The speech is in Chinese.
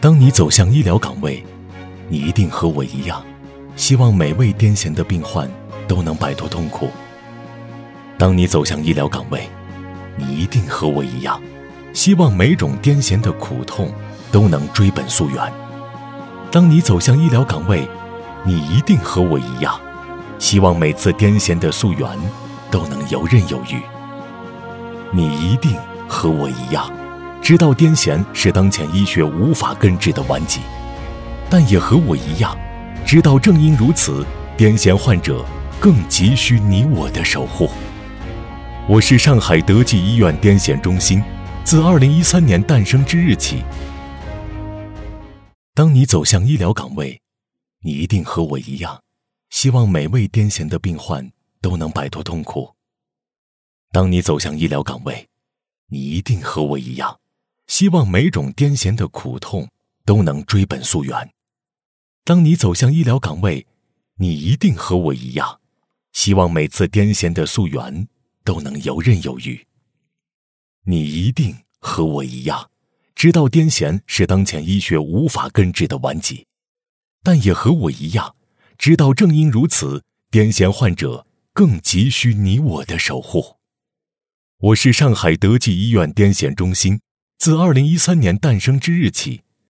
当你走向医疗岗位，你一定和我一样，希望每位癫痫的病患都能摆脱痛苦。当你走向医疗岗位，你一定和我一样，希望每种癫痫的苦痛都能追本溯源。当你走向医疗岗位，你一定和我一样，希望每次癫痫的溯源都能游刃有余。你一定和我一样，知道癫痫是当前医学无法根治的顽疾，但也和我一样，知道正因如此，癫痫患者更急需你我的守护。我是上海德济医院癫痫中心自2013年诞生之日起。当你走向医疗岗位，你一定和我一样，希望每位癫痫的病患都能摆脱痛苦。当你走向医疗岗位，你一定和我一样，希望每种癫痫的苦痛都能追本溯源。当你走向医疗岗位，你一定和我一样，希望每次癫痫的溯源都能游刃有余。你一定和我一样，知道癫痫是当前医学无法根治的顽疾，但也和我一样，知道正因如此，癫痫患者更急需你我的守护。我是上海德济医院癫痫中心自2013年诞生之日起，